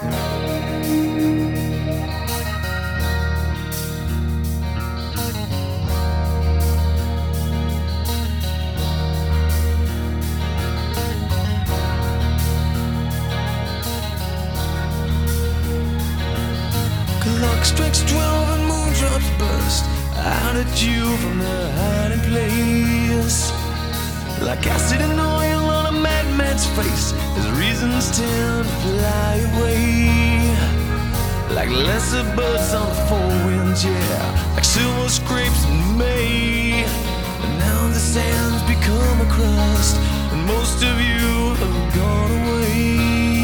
Clock strikes 12 and moondrops burst out at you from their hiding place. Like acid and oil on a madman's face, his reasons tend to fly away. Like lesser birds on the four winds, yeah, like silver scrapes in May. And now the sand's become a crust, and most of you have gone away.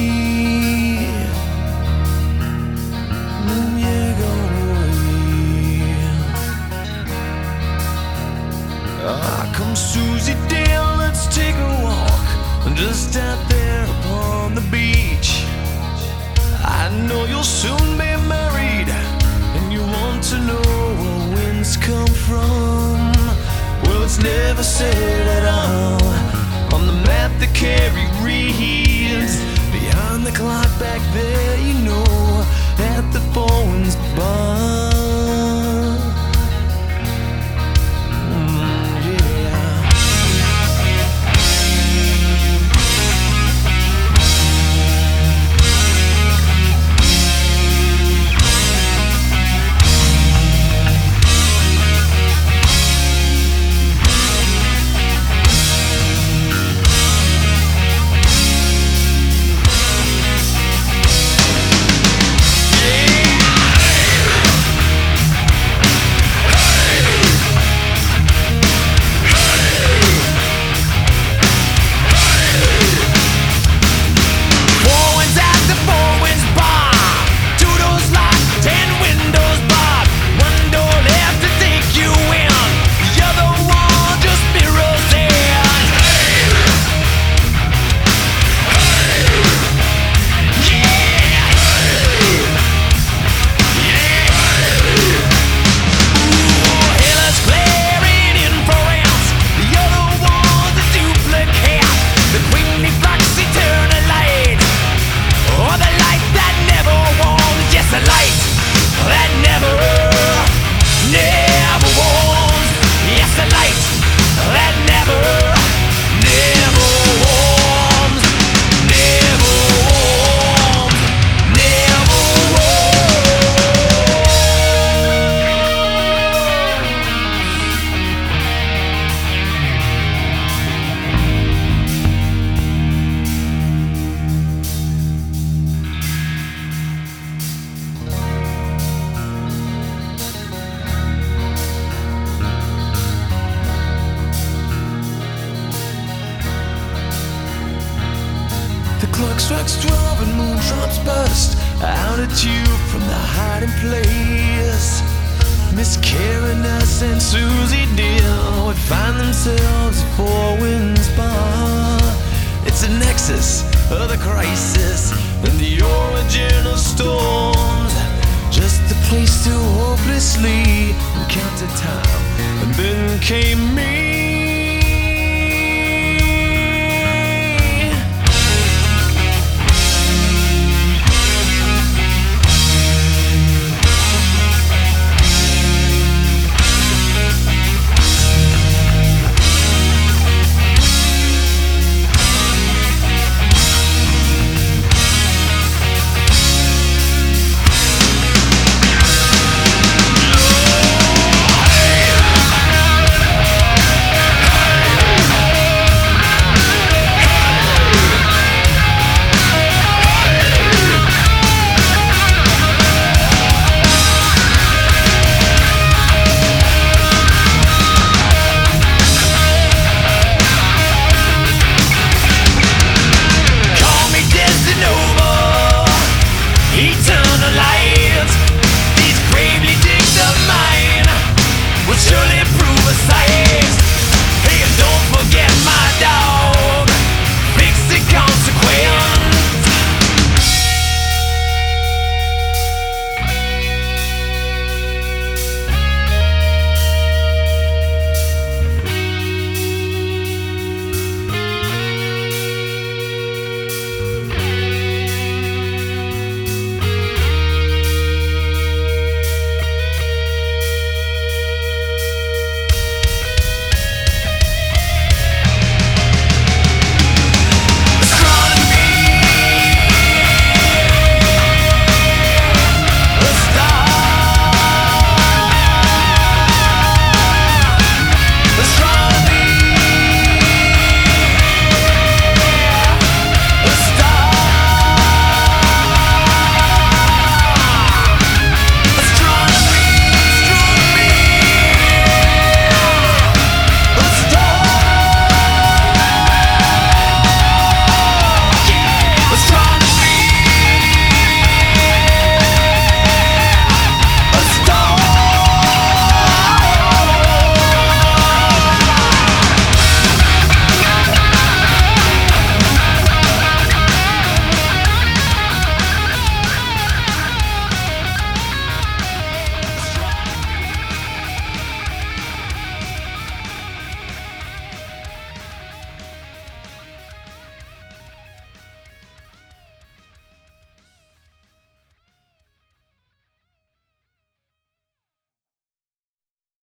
Come Susie Dale, let's take a walk just out there upon the beach. I know you'll soon be married, and you want to know where winds come from. Well, it's never said at all on the map that Carrie reads. Behind the clock back there, you know, at the Four Winds Bar. The clock strikes 12 and moondrops burst out at you from the hiding place. Miss Karen Ness and Susie Deal would find themselves at Four Winds Bar. It's a nexus of the crisis and the origin of storms. Just a place to hopelessly encounter time. And then came me.